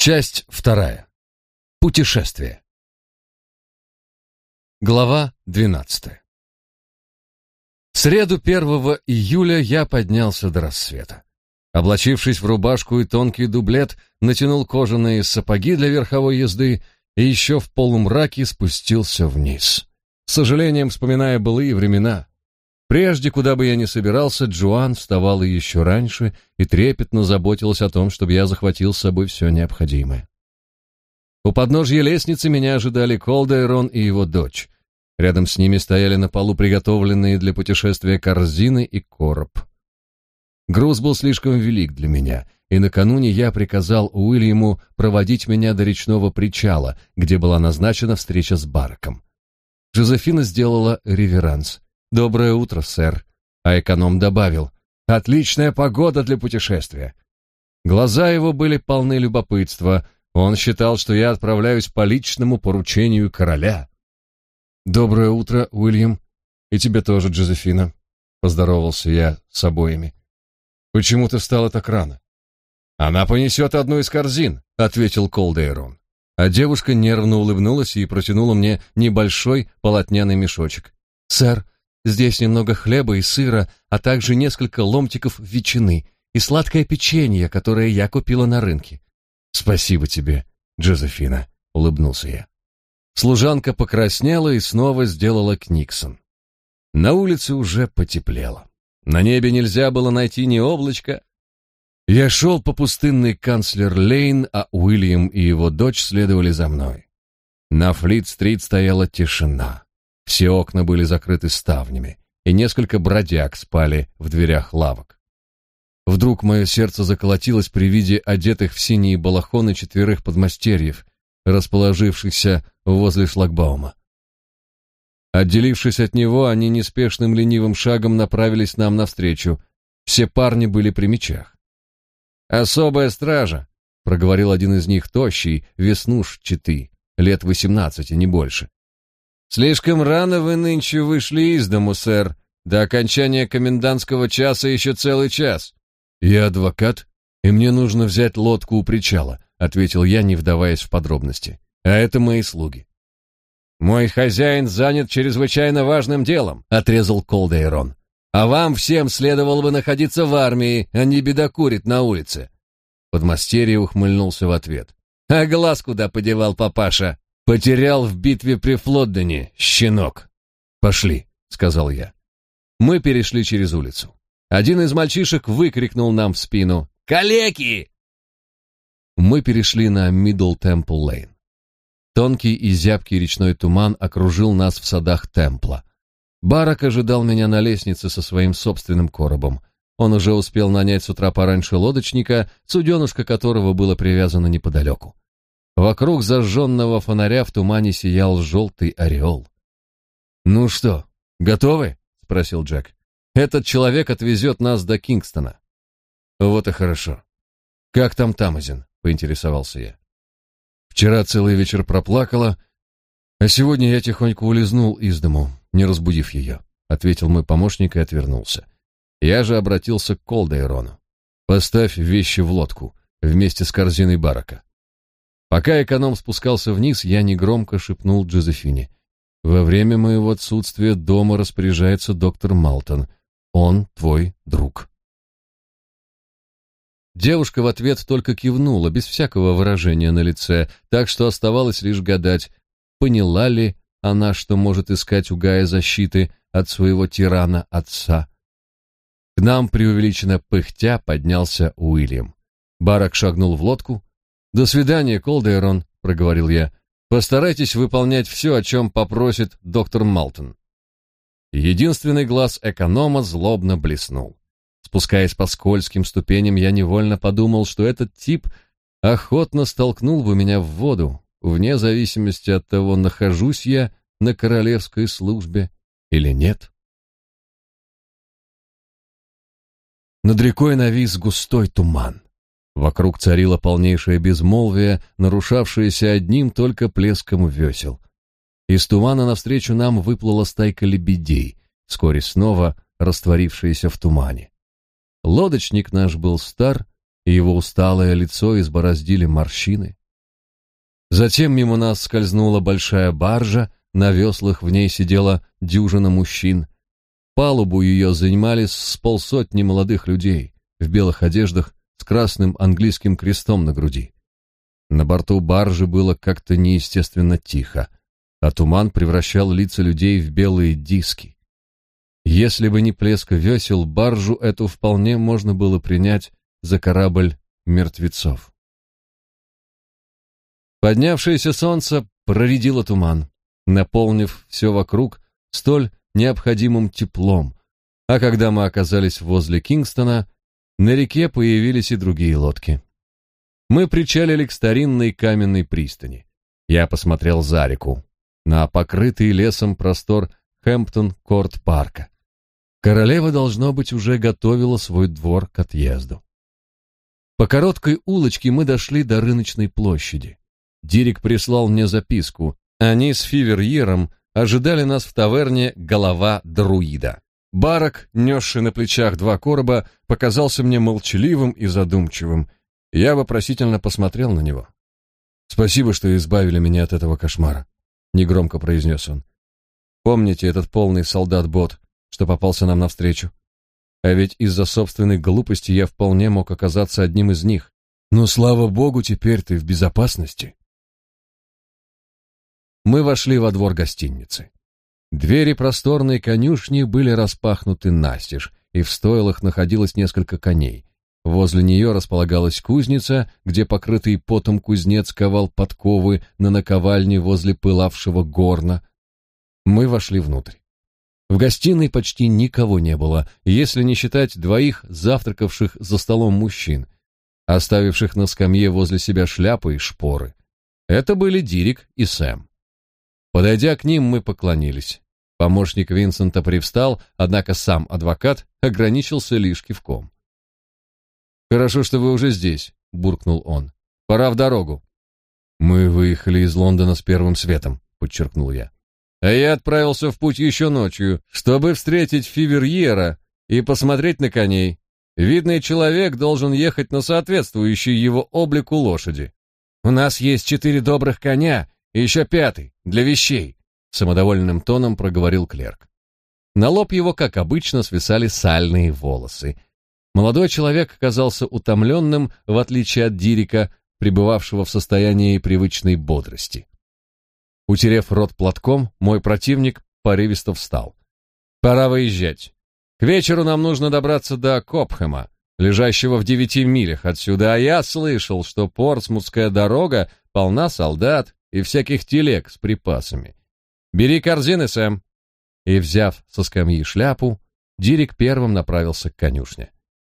Часть 2. Путешествие. Глава 12. В среду 1 июля я поднялся до рассвета. Облачившись в рубашку и тонкий дублет, натянул кожаные сапоги для верховой езды и еще в полумраке спустился вниз. С сожалением вспоминая былые времена. Прежде, куда бы я ни собирался, Джоан вставала еще раньше и трепетно заботилась о том, чтобы я захватил с собой все необходимое. У подножья лестницы меня ожидали Колдейрон и его дочь. Рядом с ними стояли на полу приготовленные для путешествия корзины и короб. Груз был слишком велик для меня, и накануне я приказал Уильяму проводить меня до речного причала, где была назначена встреча с Бараком. Жозефина сделала реверанс. «Доброе утро, сэр», а эконом добавил: «Отличная погода для путешествия». Глаза его были полны любопытства. Он считал, что я отправляюсь по личному поручению короля. «Доброе утро, Уильям. И тебе тоже, Джозефина», — поздоровался я с обоими. «Почему ты встала так рано?» «Она понесет одну из корзин», — ответил Колдейрон. А девушка нервно улыбнулась и протянула мне небольшой полотняный мешочек. «Сэр, здесь немного хлеба и сыра, а также несколько ломтиков ветчины и сладкое печенье, которое я купила на рынке». «Спасибо тебе, Джозефина», — улыбнулся я. Служанка покраснела и снова сделала книксон. На улице уже потеплело. На небе нельзя было найти ни облачка. Я шел по пустынной Канцлер-Лейн, а Уильям и его дочь следовали за мной. На Флит-стрит стояла тишина. Все окна были закрыты ставнями, и несколько бродяг спали в дверях лавок. Вдруг мое сердце заколотилось при виде одетых в синие балахоны 4 подмастерьев, расположившихся возле шлагбаума. Отделившись от него, они неспешным ленивым шагом направились нам навстречу. Все парни были при мечах. «Особая стража», — проговорил один из них, тощий, веснушчатый, лет 18, не больше. «Слишком рано вы нынче вышли из дому, сэр. До окончания комендантского часа еще целый час». «Я адвокат, и мне нужно взять лодку у причала», — ответил я, не вдаваясь в подробности. «А это мои слуги». «Мой хозяин занят чрезвычайно важным делом», — отрезал Колдейрон. «А вам всем следовало бы находиться в армии, а не бедокурить на улице». Подмастерье ухмыльнулся в ответ. «А глаз куда подевал папаша? Потерял в битве при Флоддене, щенок». «Пошли», — сказал я. Мы перешли через улицу. Один из мальчишек выкрикнул нам в спину: «Калеки!» Мы перешли на Мидл Темпл-Лейн. Тонкий и зябкий речной туман окружил нас в садах Темпла. Барак ожидал меня на лестнице со своим собственным коробом. Он уже успел нанять с утра пораньше лодочника, суденышко которого было привязано неподалеку. Вокруг зажженного фонаря в тумане сиял желтый ореол. «Ну что, готовы?» — спросил Джек. «Этот человек отвезет нас до Кингстона». «Вот и хорошо. Как там Тамазин?» — поинтересовался я. «Вчера целый вечер проплакала, а сегодня я тихонько улизнул из дому, не разбудив ее», — ответил мой помощник и отвернулся. Я же обратился к Колдейрону. «Поставь вещи в лодку вместе с корзиной Барака». Пока эконом спускался вниз, я негромко шепнул Джозефине: «Во время моего отсутствия дома распоряжается доктор Малтон. Он твой друг». Девушка в ответ только кивнула, без всякого выражения на лице, так что оставалось лишь гадать, поняла ли она, что может искать у Гая защиты от своего тирана-отца. К нам преувеличенно пыхтя поднялся Уильям. Барак шагнул в лодку. «До свидания, Колдейрон», — проговорил я. «Постарайтесь выполнять все, о чем попросит доктор Малтон». Единственный глаз эконома злобно блеснул. Спускаясь по скользким ступеням, я невольно подумал, что этот тип охотно столкнул бы меня в воду, вне зависимости от того, нахожусь я на королевской службе или нет. Над рекой навис густой туман. Вокруг царило полнейшее безмолвие, нарушавшееся одним только плеском весел. Из тумана навстречу нам выплыла стайка лебедей, вскоре снова растворившаяся в тумане. Лодочник наш был стар, и его усталое лицо избороздили морщины. Затем мимо нас скользнула большая баржа, на веслах в ней сидела дюжина мужчин. Палубу ее занимали с полсотни молодых людей в белых одеждах с красным английским крестом на груди. На борту баржи было как-то неестественно тихо, а туман превращал лица людей в белые диски. Если бы не плеск весел, баржу эту вполне можно было принять за корабль мертвецов. Поднявшееся солнце проредило туман, наполнив все вокруг столь необходимым теплом, а когда мы оказались возле Кингстона, на реке появились и другие лодки. Мы причалили к старинной каменной пристани. Я посмотрел за реку, на покрытый лесом простор Хэмптон-Корт-парка. Королева, должно быть, уже готовила свой двор к отъезду. По короткой улочке мы дошли до рыночной площади. Дирик прислал мне записку. Они с Фиверьером ожидали нас в таверне «Голова друида». Барак, несший на плечах 2 короба, показался мне молчаливым и задумчивым. Я вопросительно посмотрел на него. «Спасибо, что избавили меня от этого кошмара», — негромко произнес он. «Помните этот полный солдат-бот, что попался нам навстречу? А ведь из-за собственной глупости я вполне мог оказаться одним из них. Но, слава богу, теперь ты в безопасности». Мы вошли во двор гостиницы. Двери просторной конюшни были распахнуты настежь, и в стойлах находилось несколько коней. Возле нее располагалась кузница, где покрытый потом кузнец ковал подковы на наковальне возле пылавшего горна. Мы вошли внутрь. В гостиной почти никого не было, если не считать 2 завтракавших за столом мужчин, оставивших на скамье возле себя шляпы и шпоры. Это были Дирик и Сэм. Подойдя к ним, мы поклонились. Помощник Винсента привстал, однако сам адвокат ограничился лишь кивком. «Хорошо, что вы уже здесь», — буркнул он. «Пора в дорогу». «Мы выехали из Лондона с первым светом», — подчеркнул я. «А я отправился в путь еще ночью, чтобы встретить Фиверьера и посмотреть на коней. Видный человек должен ехать на соответствующей его облику лошади. У нас есть 4 добрых коня и еще 5-й для вещей», — самодовольным тоном проговорил клерк. На лоб его, как обычно, свисали сальные волосы. Молодой человек казался утомленным, в отличие от Дирика, пребывавшего в состоянии привычной бодрости. Утерев рот платком, мой противник порывисто встал. «Пора выезжать. К вечеру нам нужно добраться до Копхэма, лежащего в 9 милях отсюда, а я слышал, что Портсмутская дорога полна солдат и всяких телег с припасами. Бери корзины, Сэм». И, взяв со скамьи шляпу, Дирик первым направился к конюшне.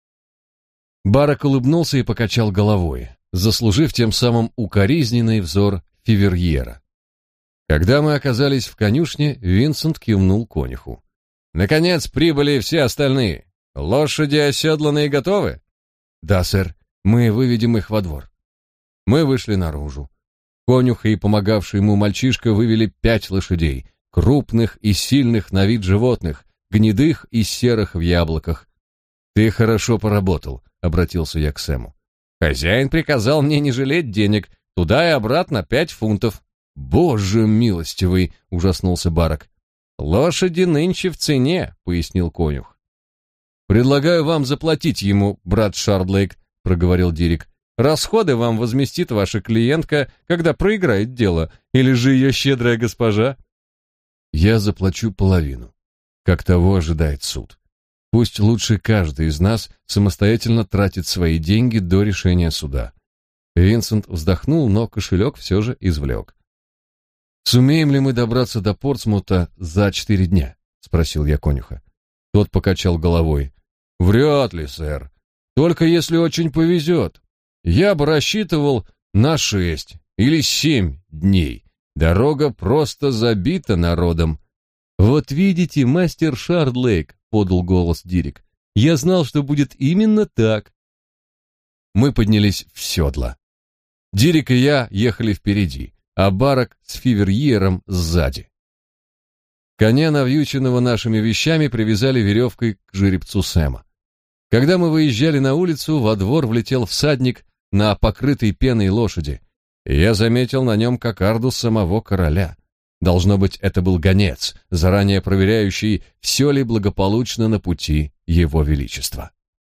Барак улыбнулся и покачал головой, заслужив тем самым укоризненный взор Фиверьера. Когда мы оказались в конюшне, Винсент кивнул конюху. «Наконец прибыли все остальные. Лошади оседланы и готовы?» «Да, сэр. Мы выведем их во двор». Мы вышли наружу. Конюх и помогавший ему мальчишка вывели 5 лошадей, крупных и сильных на вид животных, гнедых и серых в яблоках. «Ты хорошо поработал», — обратился я к Сэму. «Хозяин приказал мне не жалеть денег, туда и обратно 5 фунтов». «Боже милостивый!» — ужаснулся Барак. «Лошади нынче в цене», — пояснил конюх. «Предлагаю вам заплатить ему, брат Шардлейк», — проговорил Дирик. «Расходы вам возместит ваша клиентка, когда проиграет дело, или же ее щедрая госпожа». «Я заплачу половину, как того ожидает суд. Пусть лучше каждый из нас самостоятельно тратит свои деньги до решения суда». Винсент вздохнул, но кошелек все же извлек. «Сумеем ли мы добраться до Портсмута за 4 дня?» — спросил я конюха. Тот покачал головой. «Вряд ли, сэр. Только если очень повезет. Я бы рассчитывал на 6 или 7 дней. Дорога просто забита народом». «Вот видите, мастер Шардлейк», — подал голос Дирик. «Я знал, что будет именно так». Мы поднялись в седло. Дирик и я ехали впереди, а Барак с Фиверьером сзади. Коня, навьюченного нашими вещами, привязали веревкой к жеребцу Сэма. Когда мы выезжали на улицу, во двор влетел всадник на покрытой пеной лошади, и я заметил на нем кокарду самого короля. Должно быть, это был гонец, заранее проверяющий, все ли благополучно на пути его величества.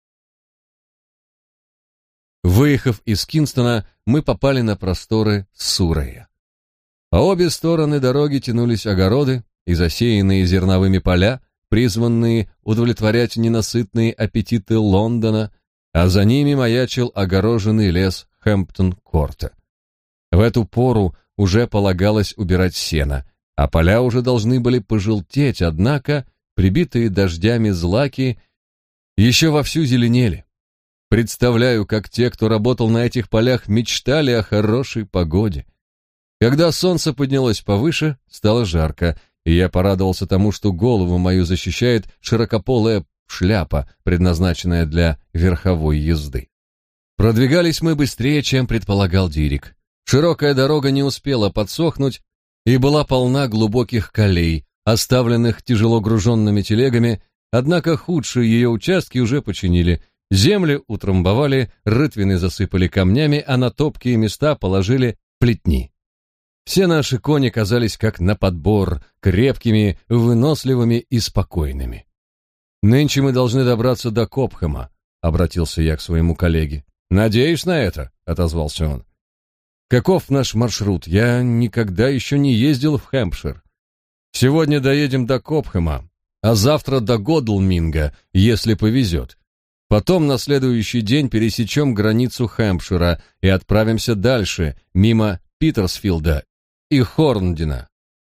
Выехав из Кингстона, мы попали на просторы Суррея. По обе стороны дороги тянулись огороды и засеянные зерновыми поля, призванные удовлетворять ненасытные аппетиты Лондона, а за ними маячил огороженный лес Хэмптон-Корта. В эту пору уже полагалось убирать сено, а поля уже должны были пожелтеть, однако прибитые дождями злаки еще вовсю зеленели. Представляю, как те, кто работал на этих полях, мечтали о хорошей погоде. Когда солнце поднялось повыше, стало жарко, и я порадовался тому, что голову мою защищает широкополая шляпа, предназначенная для верховой езды. Продвигались мы быстрее, чем предполагал Дирик. Широкая дорога не успела подсохнуть и была полна глубоких колей, оставленных тяжело груженными телегами, однако худшие ее участки уже починили. Землю утрамбовали, рытвины засыпали камнями, а на топкие места положили плетни. Все наши кони казались как на подбор, крепкими, выносливыми и спокойными. «Нынче мы должны добраться до Копхэма», — обратился я к своему коллеге. «Надеюсь на это», — отозвался он. «Каков наш маршрут? Я никогда еще не ездил в Хэмпшир. Сегодня доедем до Копхэма, а завтра до Годлминга, если повезет. Потом на следующий день пересечем границу Хэмпшира и отправимся дальше, мимо Питерсфилда и Хорндина.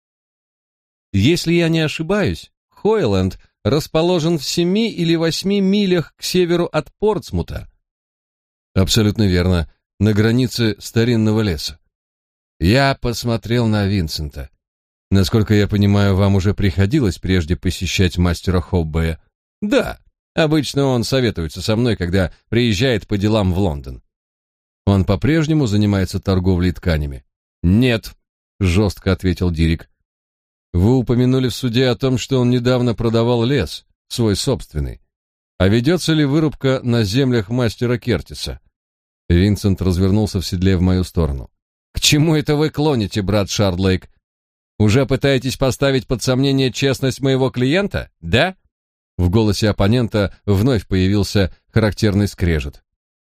Если я не ошибаюсь, Хойленд расположен в 7 или 8 милях к северу от Портсмута». «Абсолютно верно, на границе старинного леса». Я посмотрел на Винсента. «Насколько я понимаю, вам уже приходилось прежде посещать мастера Хоббея?» «Да. Обычно он советуется со мной, когда приезжает по делам в Лондон». «Он по-прежнему занимается торговлей тканями?» «Нет», — жестко ответил Дирик. «Вы упомянули в суде о том, что он недавно продавал лес, свой собственный. А ведется ли вырубка на землях мастера Кертиса?» Винсент развернулся в седле в мою сторону. «К чему это вы клоните, брат Шардлейк? Уже пытаетесь поставить под сомнение честность моего клиента, да?» В голосе оппонента вновь появился характерный скрежет.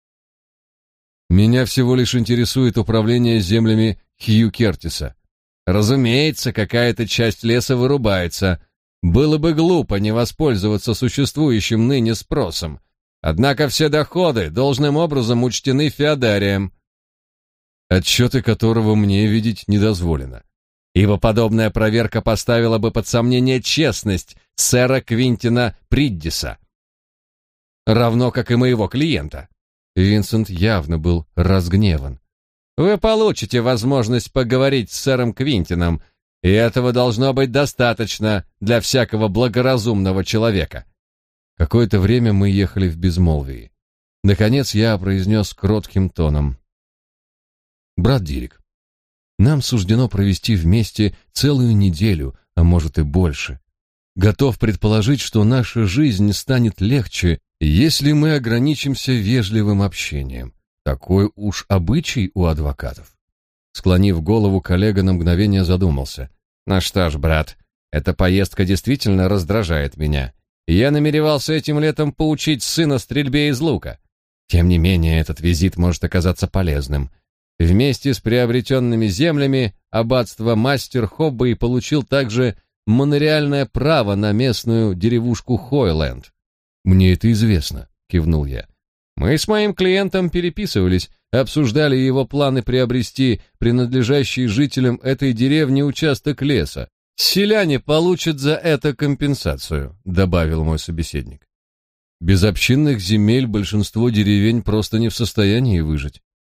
«Меня всего лишь интересует управление землями Хью Кертиса. Разумеется, какая-то часть леса вырубается. Было бы глупо не воспользоваться существующим ныне спросом. Однако все доходы должным образом учтены феодарием, отчеты которого мне видеть не дозволено, ибо подобная проверка поставила бы под сомнение честность сэра Квинтина Приддиса, равно как и моего клиента». Винсент явно был разгневан. «Вы получите возможность поговорить с сэром Квинтином, и этого должно быть достаточно для всякого благоразумного человека». Какое-то время мы ехали в безмолвии. Наконец я произнес кротким тоном: «Брат Дирик, нам суждено провести вместе целую неделю, а может и больше. Готов предположить, что наша жизнь станет легче, если мы ограничимся вежливым общением. Такой уж обычай у адвокатов». Склонив голову, коллега на мгновение задумался. «Ну что ж, брат, эта поездка действительно раздражает меня. Я намеревался этим летом поучить сына стрельбе из лука. Тем не менее, этот визит может оказаться полезным. Вместе с приобретенными землями аббатство мастер Хоббей получил также монореальное право на местную деревушку Хойленд». «Мне это известно», — кивнул я. «Мы с моим клиентом переписывались, обсуждали его планы приобрести принадлежащий жителям этой деревни участок леса. Селяне получат за это компенсацию», — добавил мой собеседник. «Без общинных земель большинство деревень просто не в состоянии выжить».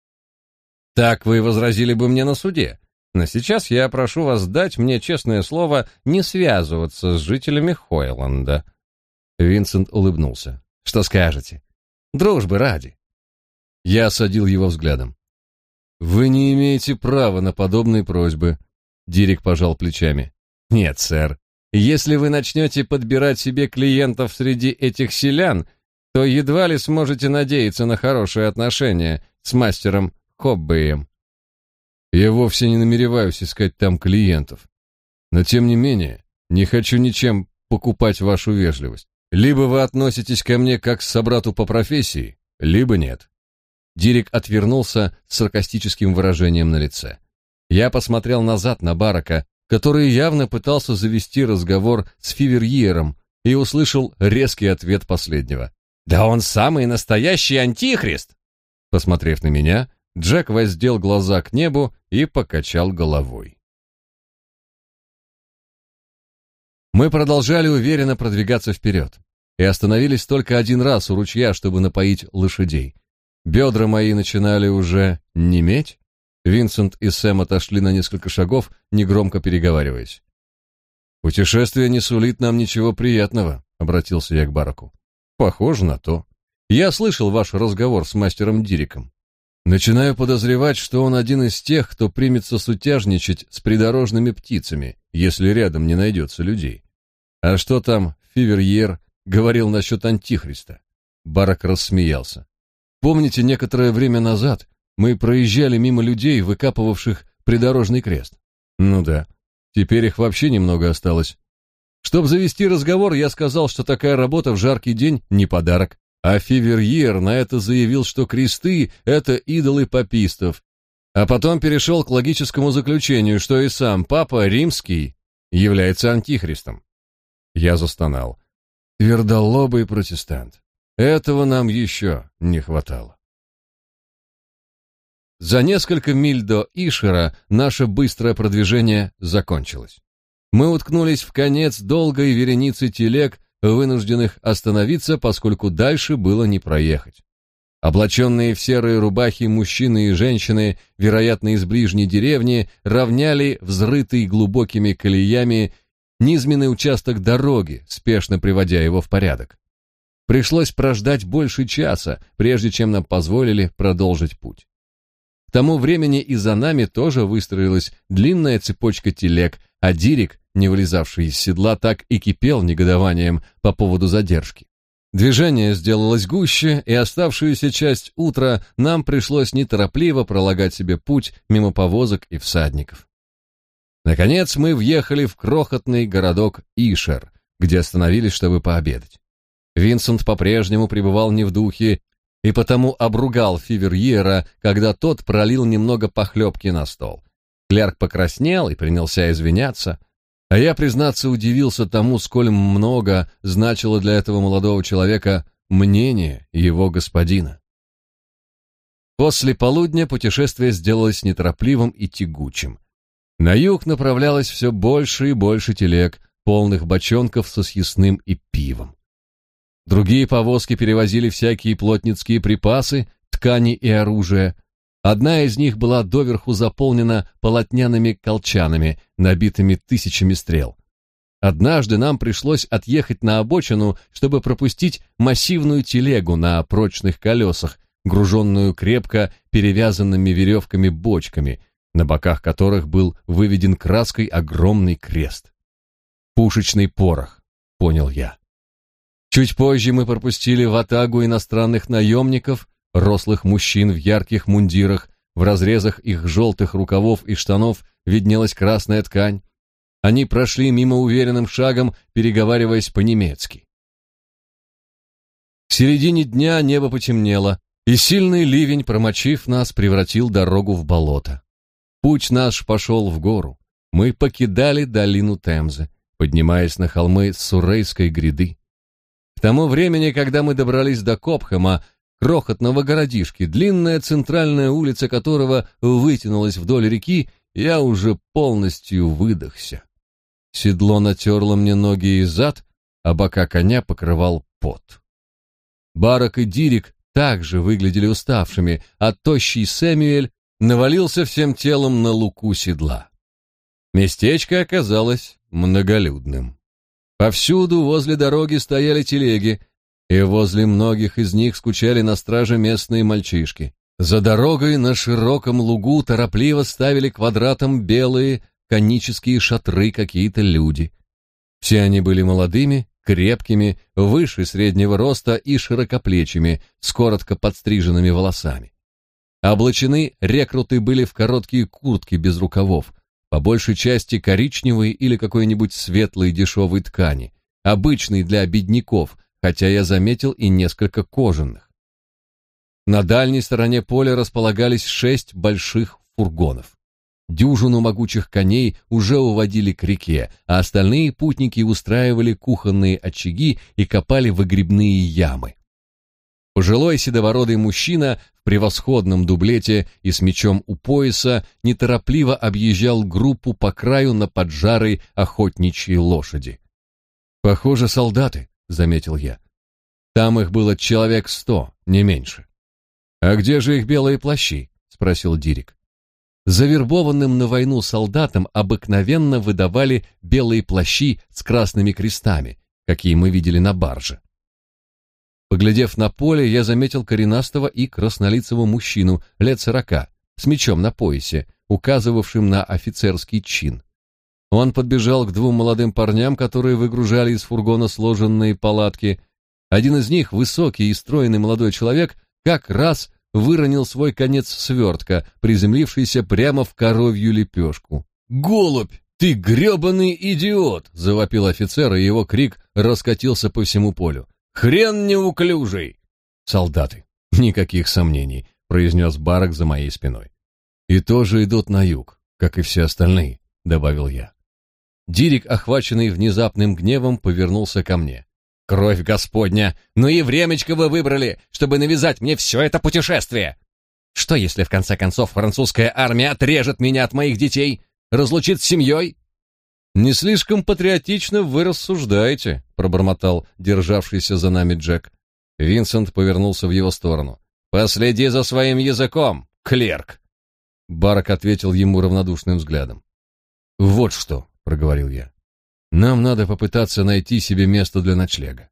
«Так вы возразили бы мне на суде. Но сейчас я прошу вас дать мне честное слово не связываться с жителями Хойленда». Винсент улыбнулся. «Что скажете? Дружбы ради». Я осадил его взглядом. «Вы не имеете права на подобные просьбы», — Дирик пожал плечами. «Нет, сэр. Если вы начнете подбирать себе клиентов среди этих селян, то едва ли сможете надеяться на хорошие отношения с мастером Хоббеем. Я вовсе не намереваюсь искать там клиентов. Но тем не менее, не хочу ничем покупать вашу вежливость. Либо вы относитесь ко мне как к собрату по профессии, либо нет. Дирик отвернулся с саркастическим выражением на лице. Я посмотрел назад на Барака, который явно пытался завести разговор с Фиверьером, и услышал резкий ответ последнего. «Да он самый настоящий антихрист!» Посмотрев на меня, Джек воздел глаза к небу и покачал головой. Мы продолжали уверенно продвигаться вперед и остановились только один раз у ручья, чтобы напоить лошадей. Бедра мои начинали уже неметь. Винсент и Сэм отошли на несколько шагов, негромко переговариваясь. «Путешествие не сулит нам ничего приятного», — обратился я к Бараку. «Похоже на то. Я слышал ваш разговор с мастером Дириком. Начинаю подозревать, что он один из тех, кто примется сутяжничать с придорожными птицами, если рядом не найдется людей. А что там Фиверьер говорил насчет антихриста?» Барак рассмеялся. «Помните, некоторое время назад мы проезжали мимо людей, выкапывавших придорожный крест? Ну да, теперь их вообще немного осталось. Чтобы завести разговор, я сказал, что такая работа в жаркий день не подарок, а Фиверьер на это заявил, что кресты — это идолы папистов, а потом перешел к логическому заключению, что и сам Папа Римский является антихристом. Я застонал. Твердолобый протестант. Этого нам еще не хватало. За несколько миль до Ишера наше быстрое продвижение закончилось. Мы уткнулись в конец долгой вереницы телег, вынужденных остановиться, поскольку дальше было не проехать. Облаченные в серые рубахи мужчины и женщины, вероятно, из ближней деревни, равняли взрытый глубокими колеями низменный участок дороги, спешно приводя его в порядок. Пришлось прождать больше часа, прежде чем нам позволили продолжить путь. К тому времени и за нами тоже выстроилась длинная цепочка телег, а Дирик, не вылезавший из седла, так и кипел негодованием по поводу задержки. Движение сделалось гуще, и оставшуюся часть утра нам пришлось неторопливо пролагать себе путь мимо повозок и всадников. Наконец мы въехали в крохотный городок Ишер, где остановились, чтобы пообедать. Винсент по-прежнему пребывал не в духе, и потому обругал Фиверьера, когда тот пролил немного похлебки на стол. Клерк покраснел и принялся извиняться, а я, признаться, удивился тому, сколь много значило для этого молодого человека мнение его господина. После полудня путешествие сделалось неторопливым и тягучим. На юг направлялось все больше и больше телег, полных бочонков со съестным и пивом. Другие повозки перевозили всякие плотницкие припасы, ткани и оружие. Одна из них была доверху заполнена полотняными колчанами, набитыми тысячами стрел. Однажды нам пришлось отъехать на обочину, чтобы пропустить массивную телегу на прочных колесах, груженную крепко перевязанными веревками бочками, на боках которых был выведен краской огромный крест. «Пушечный порох», — понял я. Чуть позже мы пропустили ватагу иностранных наемников, рослых мужчин в ярких мундирах, в разрезах их желтых рукавов и штанов виднелась красная ткань. Они прошли мимо уверенным шагом, переговариваясь по-немецки. К середине дня небо потемнело, и сильный ливень, промочив нас, превратил дорогу в болото. Путь наш пошел в гору. Мы покидали долину Темзы, поднимаясь на холмы Суррейской гряды. К тому времени, когда мы добрались до Копхэма, крохотного городишки, длинная центральная улица которого вытянулась вдоль реки, я уже полностью выдохся. Седло натерло мне ноги и зад, а бока коня покрывал пот. Барак и Дирик также выглядели уставшими, а тощий Сэмюэль навалился всем телом на луку седла. Местечко оказалось многолюдным. Повсюду возле дороги стояли телеги, и возле многих из них скучали на страже местные мальчишки. За дорогой на широком лугу торопливо ставили квадратом белые конические шатры какие-то люди. Все они были молодыми, крепкими, выше среднего роста и широкоплечими, с коротко подстриженными волосами. Облачены рекруты были в короткие куртки без рукавов, по большей части коричневой или какой-нибудь светлой дешевой ткани, обычной для бедняков, хотя я заметил и несколько кожаных. На дальней стороне поля располагались 6 больших фургонов. Дюжину могучих коней уже уводили к реке, а остальные путники устраивали кухонные очаги и копали выгребные ямы. Пожилой седобородый мужчина в превосходном дублете и с мечом у пояса неторопливо объезжал группу по краю на поджарой охотничьей лошади. «Похоже, солдаты», — заметил я. «Там их было человек 100, не меньше». «А где же их белые плащи?» — спросил Дирик. Завербованным на войну солдатам обыкновенно выдавали белые плащи с красными крестами, какие мы видели на барже. Поглядев на поле, я заметил коренастого и краснолицего мужчину лет 40, с мечом на поясе, указывавшим на офицерский чин. Он подбежал к 2 молодым парням, которые выгружали из фургона сложенные палатки. Один из них, высокий и стройный молодой человек, как раз выронил свой конец свертка, приземлившийся прямо в коровью лепешку. «Голубь, ты гребаный идиот!» — завопил офицер, и его крик раскатился по всему полю. «Хрен неуклюжий!» «Солдаты, никаких сомнений», — произнес Барак за моей спиной. «И тоже идут на юг, как и все остальные», — добавил я. Дирик, охваченный внезапным гневом, повернулся ко мне. «Кровь Господня! Ну и времечко вы выбрали, чтобы навязать мне все это путешествие! Что, если в конце концов французская армия отрежет меня от моих детей, разлучит с семьей?» «Не слишком патриотично вы рассуждаете», — пробормотал державшийся за нами Джек. Винсент повернулся в его сторону. «Последи за своим языком, клерк!» Барак ответил ему равнодушным взглядом. «Вот что», — проговорил я. «Нам надо попытаться найти себе место для ночлега».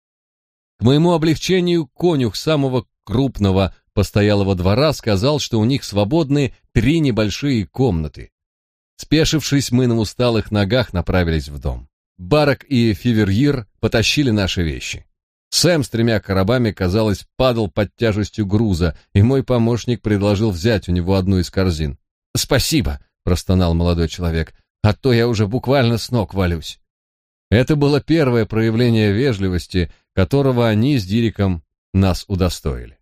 К моему облегчению конюх самого крупного постоялого двора сказал, что у них свободны 3 небольшие комнаты. Спешившись, мы на усталых ногах направились в дом. Барак и Фиверьир потащили наши вещи. Сэм с 3 коробами, казалось, падал под тяжестью груза, и мой помощник предложил взять у него одну из корзин. «Спасибо», — простонал молодой человек, — «а то я уже буквально с ног валюсь». Это было первое проявление вежливости, которого они с Дириком нас удостоили.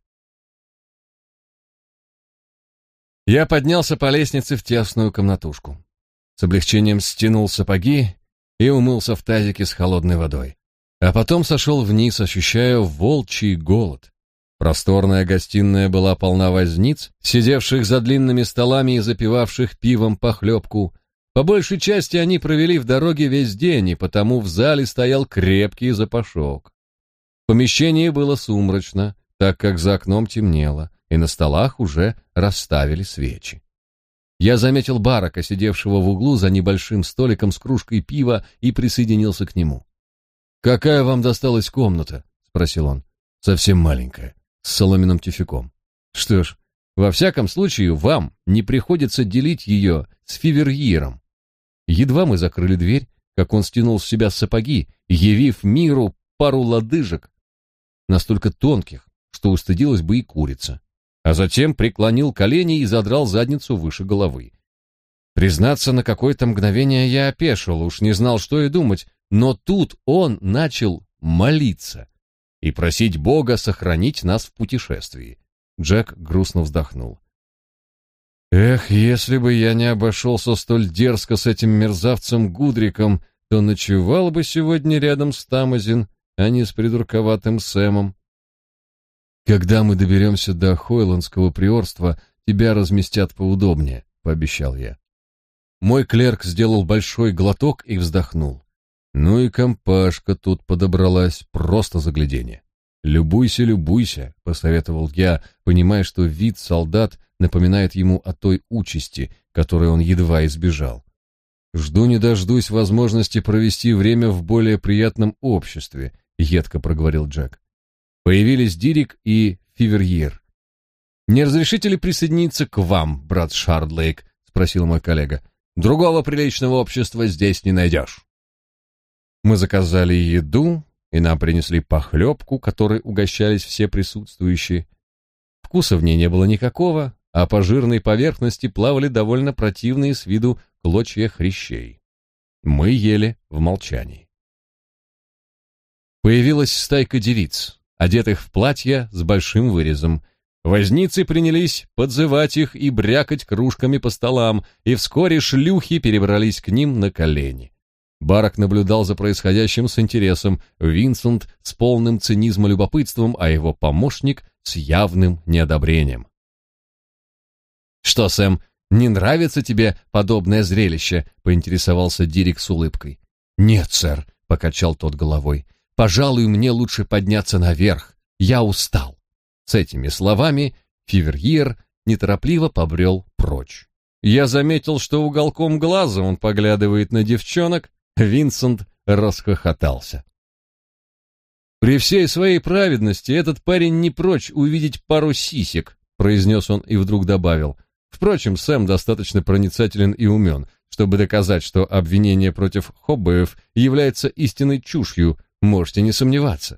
Я поднялся по лестнице в тесную комнатушку. С облегчением стянул сапоги и умылся в тазике с холодной водой. А потом сошел вниз, ощущая волчий голод. Просторная гостиная была полна возниц, сидевших за длинными столами и запивавших пивом похлебку. По большей части они провели в дороге весь день, и потому в зале стоял крепкий запашок. В помещении было сумрачно, так как за окном темнело, и на столах уже расставили свечи. Я заметил Барака, сидевшего в углу за небольшим столиком с кружкой пива, и присоединился к нему. «Какая вам досталась комната?» — спросил он. «Совсем маленькая, с соломенным тюфяком». «Что ж, во всяком случае, вам не приходится делить ее с Фиверьиром». Едва мы закрыли дверь, как он стянул с себя сапоги, явив миру пару лодыжек, настолько тонких, что устыдилась бы и курица, а затем преклонил колени и задрал задницу выше головы. Признаться, на какое-то мгновение я опешил, уж не знал, что и думать, но тут он начал молиться и просить Бога сохранить нас в путешествии. Джек грустно вздохнул. «Эх, если бы я не обошелся столь дерзко с этим мерзавцем Гудриком, то ночевал бы сегодня рядом с Тамазин, а не с придурковатым Сэмом. Когда мы доберемся до Хойландского приорства, тебя разместят поудобнее», — пообещал я. Мой клерк сделал большой глоток и вздохнул. «Ну и компашка тут подобралась, просто загляденье». «Любуйся, любуйся», — посоветовал я, понимая, что вид солдат напоминает ему о той участи, которой он едва избежал. «Жду не дождусь возможности провести время в более приятном обществе», — едко проговорил Джек. Появились Дирик и Фиверьир. «Не разрешите ли присоединиться к вам, брат Шардлейк?» — спросил мой коллега. «Другого приличного общества здесь не найдешь». Мы заказали еду, и нам принесли похлебку, которой угощались все присутствующие. Вкуса в ней не было никакого, а по жирной поверхности плавали довольно противные с виду клочья хрящей. Мы ели в молчании. Появилась стайка девиц, одетых в платья с большим вырезом. Возницы принялись подзывать их и брякать кружками по столам, и вскоре шлюхи перебрались к ним на колени. Барак наблюдал за происходящим с интересом, Винсент с полным цинизма любопытством, а его помощник с явным неодобрением. «Что, Сэм, не нравится тебе подобное зрелище?» — поинтересовался Дирик с улыбкой. «Нет, сэр», — покачал тот головой. «Пожалуй, мне лучше подняться наверх. Я устал». С этими словами Фиверьер неторопливо побрел прочь. Я заметил, что уголком глаза он поглядывает на девчонок. Винсент расхохотался. «При всей своей праведности этот парень не прочь увидеть пару сисек», произнес он и вдруг добавил. «Впрочем, Сэм достаточно проницателен и умен, чтобы доказать, что обвинение против хоббеев является истинной чушью, можете не сомневаться».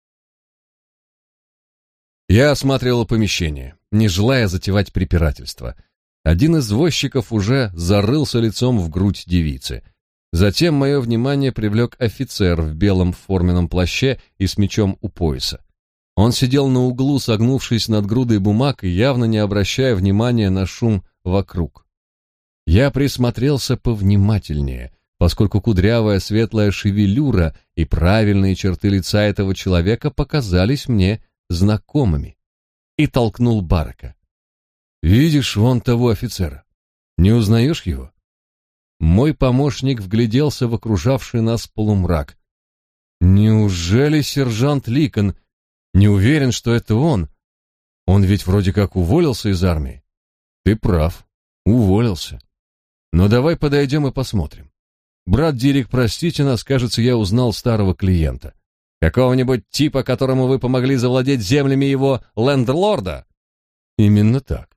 Я осматривал помещение, не желая затевать препирательства. Один из возчиков уже зарылся лицом в грудь девицы. Затем мое внимание привлек офицер в белом форменном плаще и с мечом у пояса. Он сидел на углу, согнувшись над грудой бумаг и явно не обращая внимания на шум вокруг. Я присмотрелся повнимательнее, поскольку кудрявая светлая шевелюра и правильные черты лица этого человека показались мне знакомыми, и толкнул Барака. «Видишь вон того офицера? Не узнаешь его?» Мой помощник вгляделся в окружавший нас полумрак. «Неужели сержант Ликон? Не уверен, что это он. Он ведь вроде как уволился из армии». «Ты прав, уволился. Но давай подойдем и посмотрим. Брат Дирик, простите нас, кажется, я узнал старого клиента. Какого-нибудь типа, которому вы помогли завладеть землями его лендлорда?» «Именно так».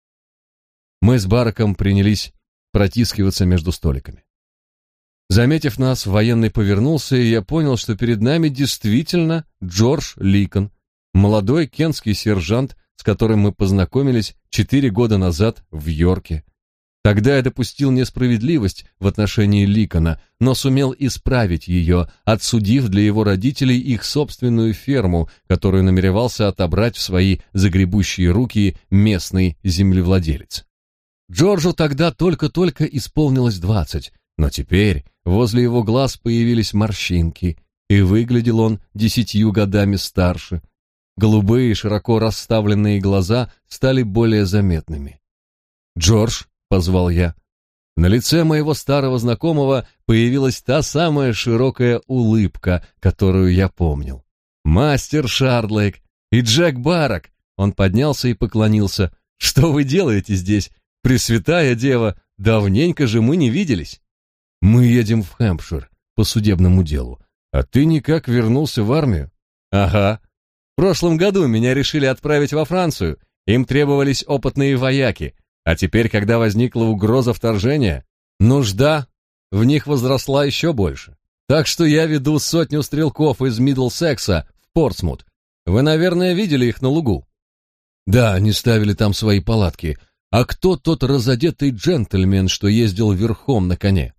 Мы с Бараком принялись протискиваться между столиками. Заметив нас, военный повернулся, и я понял, что перед нами действительно Джордж Ликон, молодой кентский сержант, с которым мы познакомились 4 года назад в Йорке. Тогда я допустил несправедливость в отношении Ликона, но сумел исправить ее, отсудив для его родителей их собственную ферму, которую намеревался отобрать в свои загребущие руки местный землевладелец. Джорджу тогда только-только исполнилось 20, но теперь возле его глаз появились морщинки, и выглядел он 10 годами старше. Голубые, широко расставленные глаза стали более заметными. «Джордж», — позвал я. На лице моего старого знакомого появилась та самая широкая улыбка, которую я помнил. «Мастер Шардлейк и Джек Барак!» Он поднялся и поклонился. «Что вы делаете здесь? Пресвятая Дева, давненько же мы не виделись». «Мы едем в Хэмпшир по судебному делу. А ты никак вернулся в армию?» «Ага. В прошлом году меня решили отправить во Францию. Им требовались опытные вояки. А теперь, когда возникла угроза вторжения, нужда в них возросла еще больше. Так что я веду 100 стрелков из Мидлсекса в Портсмут. Вы, наверное, видели их на лугу?» «Да, они ставили там свои палатки. А кто тот разодетый джентльмен, что ездил верхом на коне?»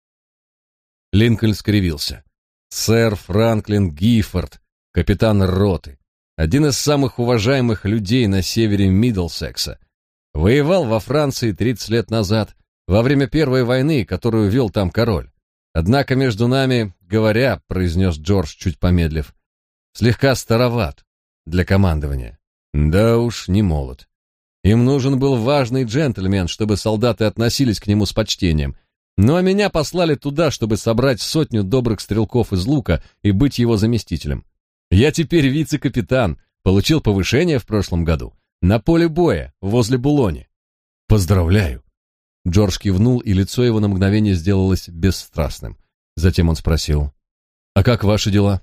Линкольн скривился. «Сэр Франклин Гиффорд, капитан роты, один из самых уважаемых людей на севере Мидлсекса. Воевал во Франции 30 лет назад, во время Первой войны, которую вел там король. Однако между нами, говоря, произнес Джордж, чуть помедлив, слегка староват для командования. Да уж, не молод. Им нужен был важный джентльмен, чтобы солдаты относились к нему с почтением. Ну а меня послали туда, чтобы собрать 100 добрых стрелков из лука и быть его заместителем. Я теперь вице-капитан, получил повышение в прошлом году. На поле боя, возле Булони. Поздравляю. Джордж кивнул, и лицо его на мгновение сделалось бесстрастным. Затем он спросил: «А как ваши дела?»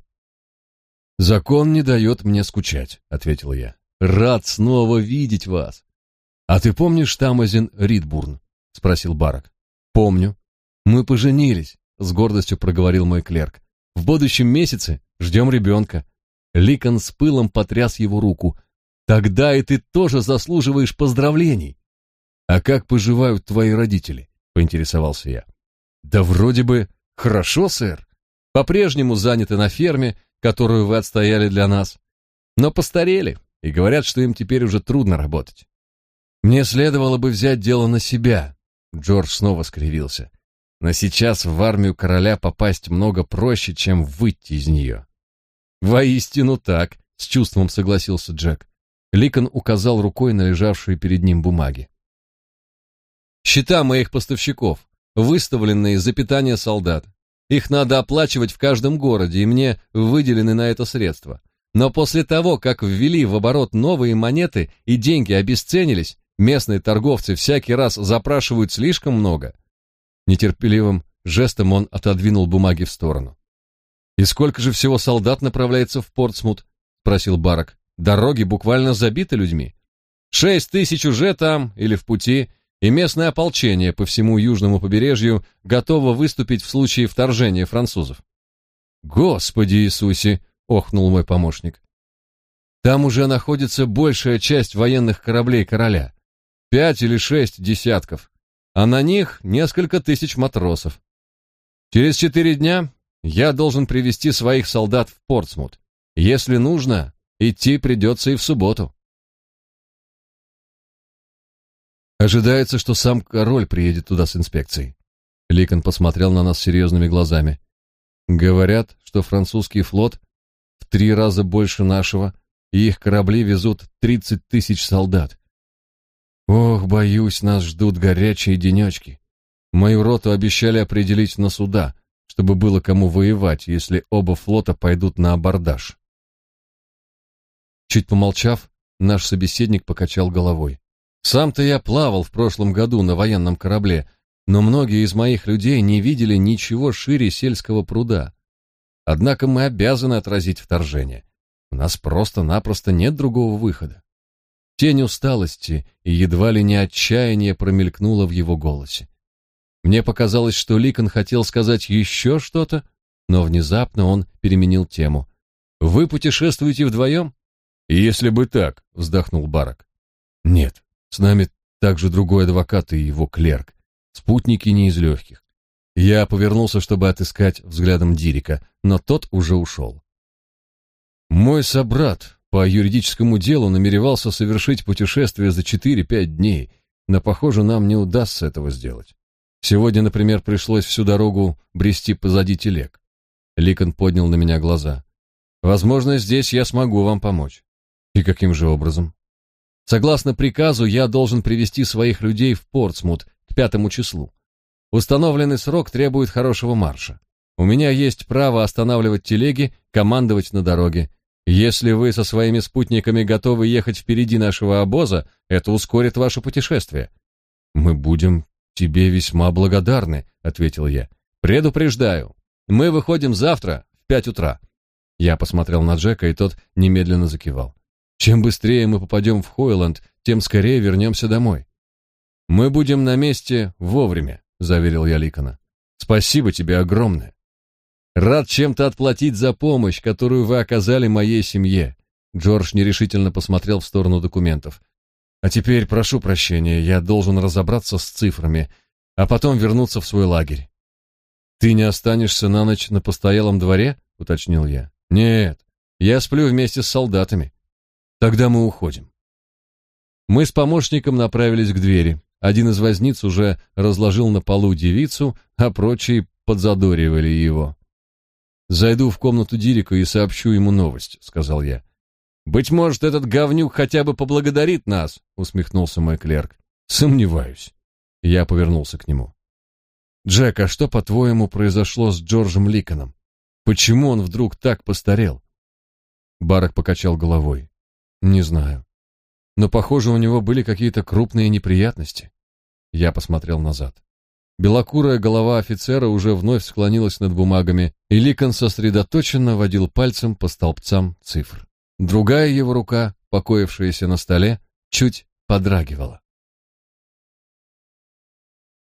«Закон не дает мне скучать», — ответил я. «Рад снова видеть вас». «А ты помнишь Тамазин Ридбурн?» — спросил Барак. «Помню. Мы поженились», — с гордостью проговорил мой клерк. В будущем месяце ждем ребенка». Ликон с пылом потряс его руку. «Тогда и ты тоже заслуживаешь поздравлений». «А как поживают твои родители?» — поинтересовался я. «Да вроде бы хорошо, сэр. По-прежнему заняты на ферме, которую вы отстояли для нас. Но постарели и говорят, что им теперь уже трудно работать». «Мне следовало бы взять дело на себя», — Джордж снова скривился. «Но сейчас в армию короля попасть много проще, чем выйти из нее». «Воистину так», — с чувством согласился Джек. Ликон указал рукой на лежавшие перед ним бумаги. «Счета моих поставщиков, выставленные за питание солдат. Их надо оплачивать в каждом городе, и мне выделены на это средства. Но после того, как ввели в оборот новые монеты и деньги обесценились, местные торговцы всякий раз запрашивают слишком много». Нетерпеливым жестом он отодвинул бумаги в сторону. «И сколько же всего солдат направляется в Портсмут?» — спросил Барак. «Дороги буквально забиты людьми. 6000 уже там или в пути, и местное ополчение по всему южному побережью готово выступить в случае вторжения французов». «Господи Иисусе!» — охнул мой помощник. «Там уже находится большая часть военных кораблей короля. 5 или 6 десятков, а на них несколько тысяч матросов. Через 4 дня я должен привести своих солдат в Портсмут. Если нужно, идти придется и в субботу». «Ожидается, что сам король приедет туда с инспекцией». Ликон посмотрел на нас серьезными глазами. «Говорят, что французский флот в 3 раза больше нашего, и их корабли везут 30 000 солдат. Ох, боюсь, нас ждут горячие денечки. Мою роту обещали определить на суда, чтобы было кому воевать, если оба флота пойдут на абордаж». Чуть помолчав, наш собеседник покачал головой. «Сам-то я плавал в прошлом году на военном корабле, но многие из моих людей не видели ничего шире сельского пруда. Однако мы обязаны отразить вторжение. У нас просто-напросто нет другого выхода». Тень усталости и едва ли не отчаяние промелькнуло в его голосе. Мне показалось, что Ликон хотел сказать еще что-то, но внезапно он переменил тему. «Вы путешествуете вдвоем?» «Если бы так», — вздохнул Барак. «Нет, с нами также другой адвокат и его клерк. Спутники не из легких». Я повернулся, чтобы отыскать взглядом Дирика, но тот уже ушел. «Мой собрат по юридическому делу намеревался совершить путешествие за 4-5 дней, но, похоже, нам не удастся этого сделать. Сегодня, например, пришлось всю дорогу брести позади телег». Ликон поднял на меня глаза. «Возможно, здесь я смогу вам помочь». «И каким же образом?» «Согласно приказу, я должен привести своих людей в Портсмут к 5 числу. Установленный срок требует хорошего марша. У меня есть право останавливать телеги, командовать на дороге. Если вы со своими спутниками готовы ехать впереди нашего обоза, это ускорит ваше путешествие». «Мы будем тебе весьма благодарны», — ответил я. «Предупреждаю, мы выходим завтра в 5 утра». Я посмотрел на Джека, и тот немедленно закивал. «Чем быстрее мы попадем в Хойланд, тем скорее вернемся домой». «Мы будем на месте вовремя», — заверил я Ликона. «Спасибо тебе огромное. Рад чем-то отплатить за помощь, которую вы оказали моей семье». Джордж нерешительно посмотрел в сторону документов. «А теперь прошу прощения, я должен разобраться с цифрами, а потом вернуться в свой лагерь». «Ты не останешься на ночь на постоялом дворе?» — уточнил я. «Нет, я сплю вместе с солдатами». «Тогда мы уходим». Мы с помощником направились к двери. Один из возниц уже разложил на полу девицу, а прочие подзадоривали его. «Зайду в комнату Дирика и сообщу ему новость», — сказал я. «Быть может, этот говнюк хотя бы поблагодарит нас», — усмехнулся мой клерк. «Сомневаюсь». Я повернулся к нему. «Джек, а что, по-твоему, произошло с Джорджем Ликоном? Почему он вдруг так постарел?» Барак покачал головой. «Не знаю. Но, похоже, у него были какие-то крупные неприятности». Я посмотрел назад. Белокурая голова офицера уже вновь склонилась над бумагами, и Ликон сосредоточенно водил пальцем по столбцам цифр. Другая его рука, покоившаяся на столе, чуть подрагивала.